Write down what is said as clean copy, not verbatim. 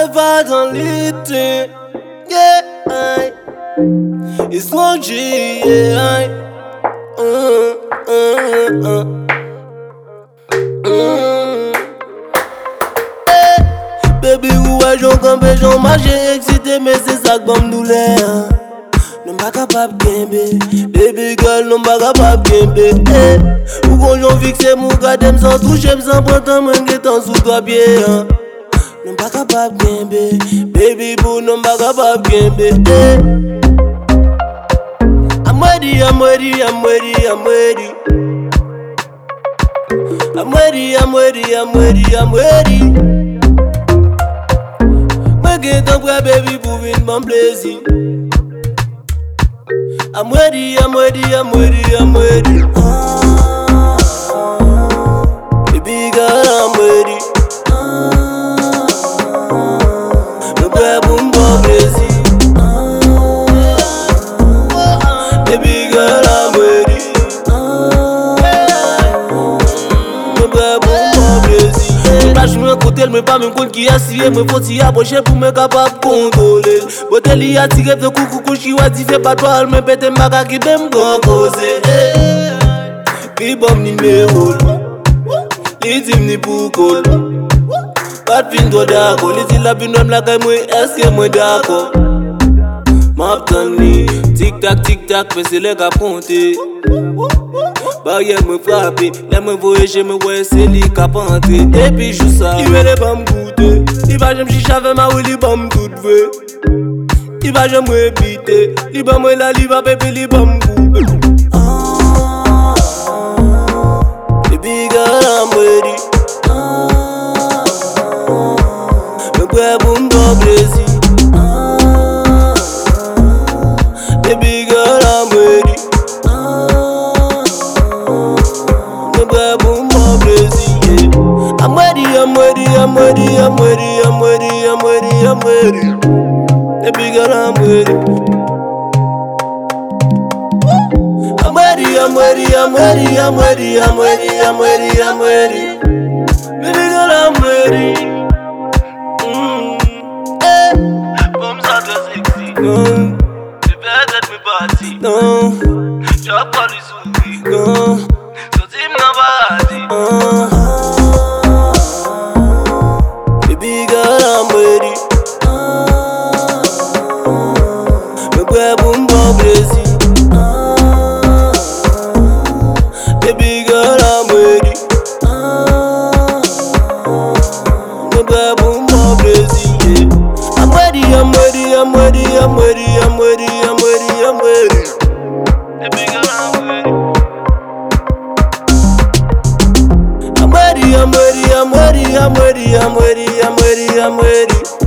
Forever dans l'été, yeah. It's one G, yeah. Baby, où est-je comme j'en marche excité, mais c'est ça que me douleur. Non pas capable de baby girl, non pas capable de ou quand j'en fixe mon gars, j'aime sans toucher, sans prendre mon guetant sous toi pied. Non pas capable de baby boo, non pas capable de I'm ready, I'm ready, I'm ready, I'm ready. I'm ready, I'm ready, I'm ready, I'm ready. Me get up, baby, pour une bonne plaisir. I'm ready, I'm ready, I'm ready, I'm ready. Baby girl, I'm ready. Me grab un bon plaisir. Baby girl, I'm ready. Me grab un bon plaisir. Je suis un côté, mais pas même compte qui a scié. Me faut s'y approcher pour me capable contrôler. Bote li a tiré de coucou, je suis dit fait pas toi, me pète ma qui m'aime grand causer. Puis bon numéro, li dit ni pour col. Pas de fin d'accord, li dit la vie nomme la gagne, moi est-ce que moi d'accord? M'attend li, tic tac, mais c'est les gars compter. Barrière me frapper, là me voyager, me ouais c'est li qui a penté. Et puis je ça, il veut les bam goûter. Il va j'aime chicha avec ma ou li bam tout vrai. Il va j'aime répéter, li bam moi là, li va bébé, li bam goûter. Baby girl I'm ready. Me grab un bon plaisir. Baby girl I'm ready. Me grab un bon plaisir, yeah. I'm ready, I'm ready, I'm ready, I'm ready, I'm ready, I'm ready, I'm ready. Baby girl I'm ready. I'm ready, I'm ready, I'm ready, I'm ready, I'm ready, I'm ready, I'm ready. Baby girl I'm ready. Comme ça très sexy. Non. Tu peux être mes parties. Non. Tu as pas du sourire. Non. Sorti m'en paradis. Baby girl I'm ready. Me grab un bon plaisir. Baby girl I'm ready. Me grab un bon plaisir, yeah. I'm ready, I'm ready, I'm ready, I'm ready, I'm ready, I'm ready, I'm ready. Baby girl I'm ready. I'm ready, I'm ready, I'm ready, I'm ready, I'm ready, I'm ready, I'm ready.